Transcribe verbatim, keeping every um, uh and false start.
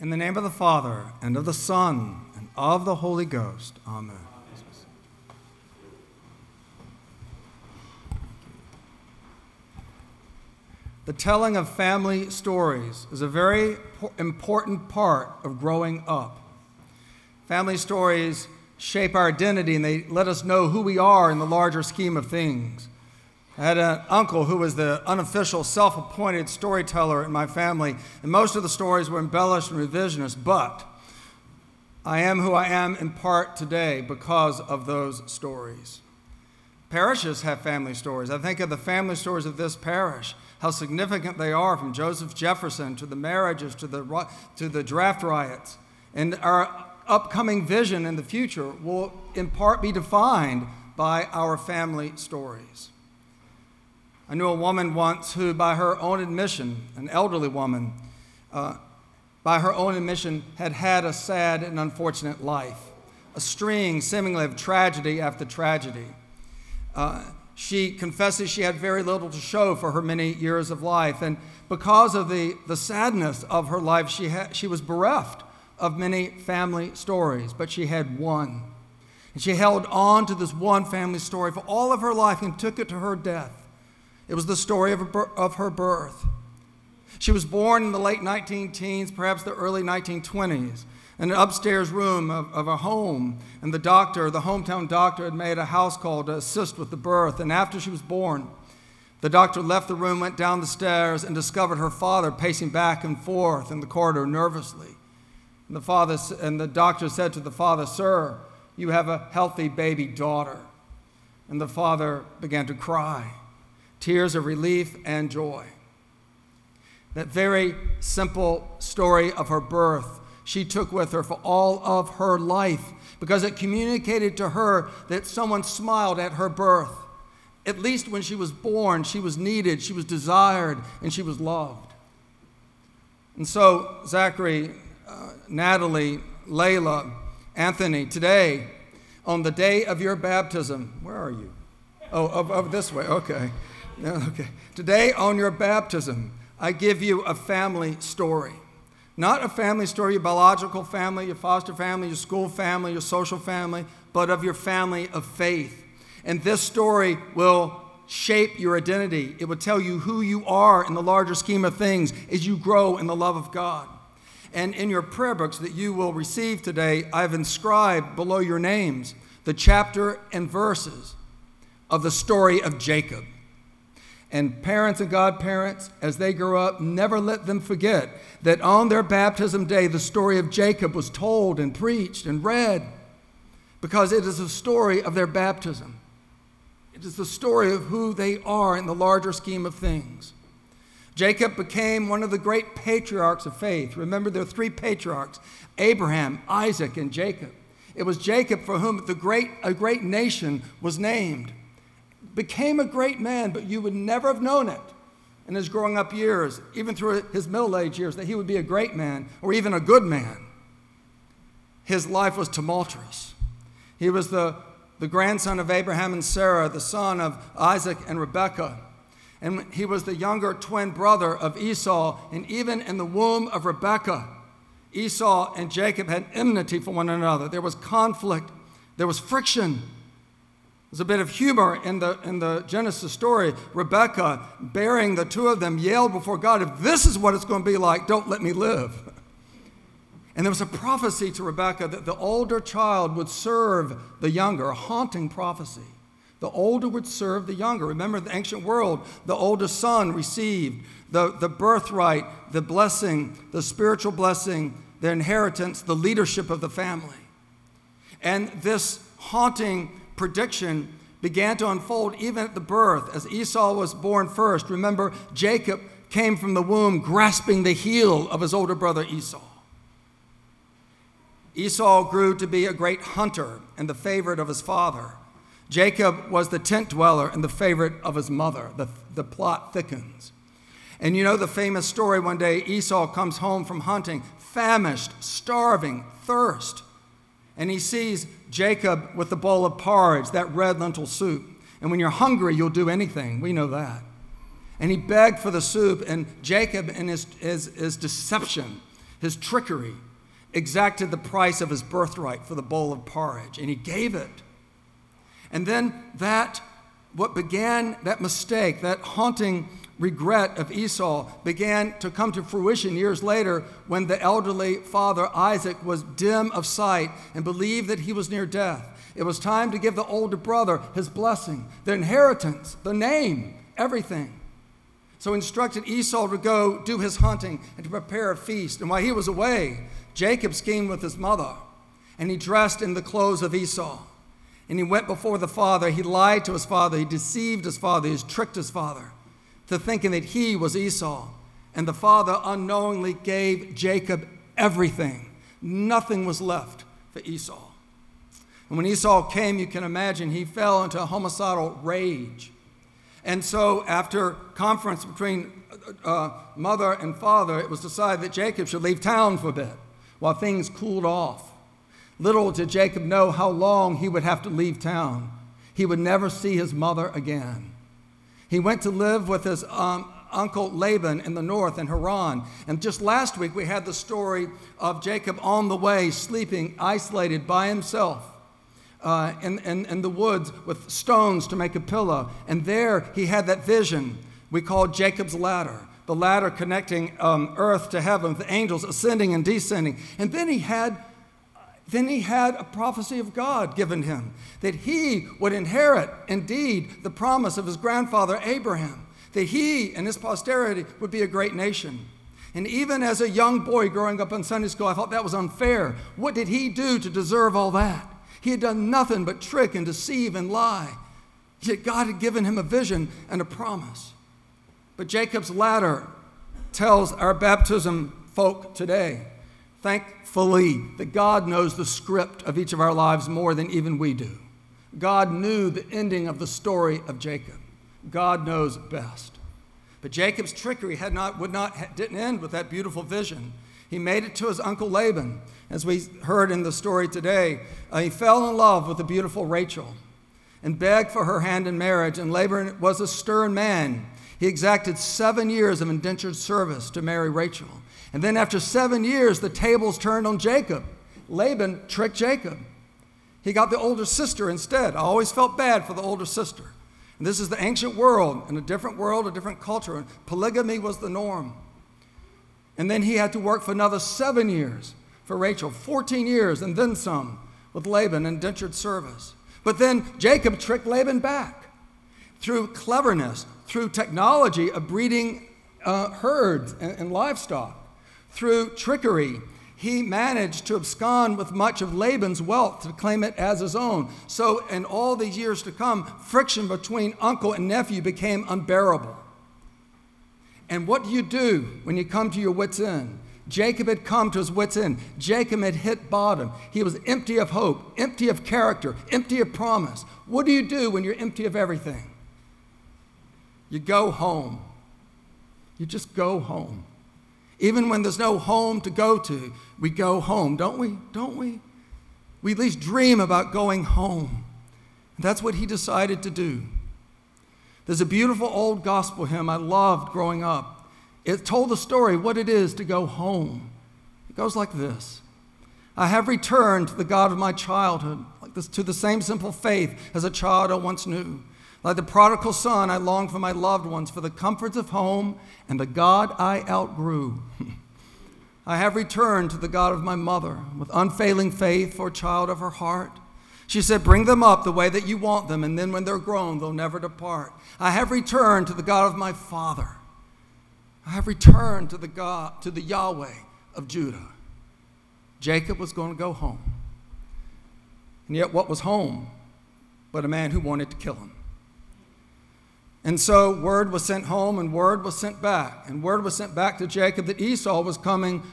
In the name of the Father, and of the Son, and of the Holy Ghost. Amen. The telling of family stories is a very important part of growing up. Family stories shape our identity, and they let us know who we are in the larger scheme of things. I had an uncle who was the unofficial, self-appointed storyteller in my family, and most of the stories were embellished and revisionist, but I am who I am in part today because of those stories. Parishes have family stories. I think of the family stories of this parish, how significant they are, from Joseph Jefferson to the marriages to the, to the draft riots. And our upcoming vision in the future will in part be defined by our family stories. I knew a woman once who, by her own admission, an elderly woman, uh, by her own admission, had had a sad and unfortunate life, a string seemingly of tragedy after tragedy. Uh, she confesses she had very little to show for her many years of life, and because of the, the sadness of her life, she, had, she was bereft of many family stories, but she had one. And she held on to this one family story for all of her life and took it to her death. It was the story of her, of her birth. She was born in the late nineteen teens, perhaps the early nineteen twenties, in an upstairs room of, of a home. And the doctor, the hometown doctor, had made a house call to assist with the birth. And after she was born, the doctor left the room, went down the stairs, and discovered her father pacing back and forth in the corridor nervously. And the father and the doctor said to the father, "Sir, you have a healthy baby daughter." And the father began to cry, tears of relief and joy. That very simple story of her birth she took with her for all of her life, because it communicated to her that someone smiled at her birth. At least when she was born, she was needed, she was desired, and she was loved. And so, Zachary, uh, Natalie, Layla, Anthony, today, on the day of your baptism, where are you? Oh, of, of this way, okay. Okay. Today, on your baptism, I give you a family story. Not a family story, your biological family, your foster family, your school family, your social family, but of your family of faith. And this story will shape your identity. It will tell you who you are in the larger scheme of things as you grow in the love of God. And in your prayer books that you will receive today, I've inscribed below your names the chapter and verses of the story of Jacob. And parents and godparents, as they grow up, never let them forget that on their baptism day, the story of Jacob was told and preached and read, because it is a story of their baptism. It is the story of who they are in the larger scheme of things. Jacob became one of the great patriarchs of faith. Remember, there are three patriarchs, Abraham, Isaac, and Jacob. It was Jacob for whom the great, a great nation was named. Became a great man, but you would never have known it in his growing up years, even through his middle age years, that he would be a great man or even a good man. His life was tumultuous. He was the, the grandson of Abraham and Sarah, the son of Isaac and Rebekah. And he was the younger twin brother of Esau, and even in the womb of Rebekah, Esau and Jacob had enmity for one another. There was conflict. There was friction. There's a bit of humor in the, in the Genesis story. Rebekah, bearing the two of them, yelled before God, "If this is what it's going to be like, don't let me live." And there was a prophecy to Rebekah that the older child would serve the younger, a haunting prophecy. The older would serve the younger. Remember, the ancient world, the older son received the, the birthright, the blessing, the spiritual blessing, the inheritance, the leadership of the family. And this haunting prediction began to unfold even at the birth, as Esau was born first. Remember, Jacob came from the womb grasping the heel of his older brother Esau. Esau grew to be a great hunter and the favorite of his father. Jacob was the tent dweller and the favorite of his mother. The, the plot thickens. And you know the famous story, one day Esau comes home from hunting, famished, starving, thirst. And he sees Jacob with the bowl of porridge, that red lentil soup. And when you're hungry, you'll do anything. We know that. And he begged for the soup, and Jacob, in his, his, his deception, his trickery, exacted the price of his birthright for the bowl of porridge, and he gave it. And then that, what began, that mistake, that haunting regret of Esau began to come to fruition years later when the elderly father, Isaac, was dim of sight and believed that he was near death. It was time to give the older brother his blessing, the inheritance, the name, everything. So he instructed Esau to go do his hunting and to prepare a feast. And while he was away, Jacob schemed with his mother, and he dressed in the clothes of Esau. And he went before the father. He lied to his father. He deceived his father. He tricked his father to thinking that he was Esau. And the father unknowingly gave Jacob everything. Nothing was left for Esau. And when Esau came, you can imagine, he fell into a homicidal rage. And so after conference between uh, mother and father, it was decided that Jacob should leave town for a bit while things cooled off. Little did Jacob know how long he would have to leave town. He would never see his mother again. He went to live with his um, uncle Laban in the north in Haran. And just last week, we had the story of Jacob on the way, sleeping, isolated by himself uh, in, in, in the woods with stones to make a pillow. And there he had that vision we call Jacob's ladder, the ladder connecting um, earth to heaven, with the angels ascending and descending. And then he had Then he had a prophecy of God given him, that he would inherit, indeed, the promise of his grandfather Abraham, that he and his posterity would be a great nation. And even as a young boy growing up in Sunday school, I thought that was unfair. What did he do to deserve all that? He had done nothing but trick and deceive and lie. Yet God had given him a vision and a promise. But Jacob's ladder tells our baptism folk today, thankfully, that God knows the script of each of our lives more than even we do. God knew the ending of the story of Jacob. God knows best. But Jacob's trickery had not, would not, didn't end with that beautiful vision. He made it to his uncle Laban. As we heard in the story today, uh, he fell in love with the beautiful Rachel and begged for her hand in marriage. And Laban was a stern man. He exacted seven years of indentured service to marry Rachel. And then after seven years, the tables turned on Jacob. Laban tricked Jacob. He got the older sister instead. I always felt bad for the older sister. And this is the ancient world, in a different world, a different culture. And polygamy was the norm. And then he had to work for another seven years for Rachel, fourteen years and then some with Laban, indentured service. But then Jacob tricked Laban back through cleverness, through technology of breeding uh, herds and, and livestock. Through trickery, he managed to abscond with much of Laban's wealth to claim it as his own. So in all these years to come, friction between uncle and nephew became unbearable. And what do you do when you come to your wits' end? Jacob had come to his wits' end. Jacob had hit bottom. He was empty of hope, empty of character, empty of promise. What do you do when you're empty of everything? You go home. You just go home. Even when there's no home to go to, we go home, don't we? Don't we? We at least dream about going home. That's what he decided to do. There's a beautiful old gospel hymn I loved growing up. It told the story, what it is to go home. It goes like this. I have returned to the God of my childhood, like this, to the same simple faith as a child I once knew. Like the prodigal son, I long for my loved ones, for the comforts of home and the God I outgrew. I have returned to the God of my mother with unfailing faith for a child of her heart. She said, bring them up the way that you want them, and then when they're grown, they'll never depart. I have returned to the God of my father. I have returned to the God, to the Yahweh of Judah. Jacob was going to go home. And yet what was home but a man who wanted to kill him? And so word was sent home and word was sent back. And word was sent back to Jacob that Esau was coming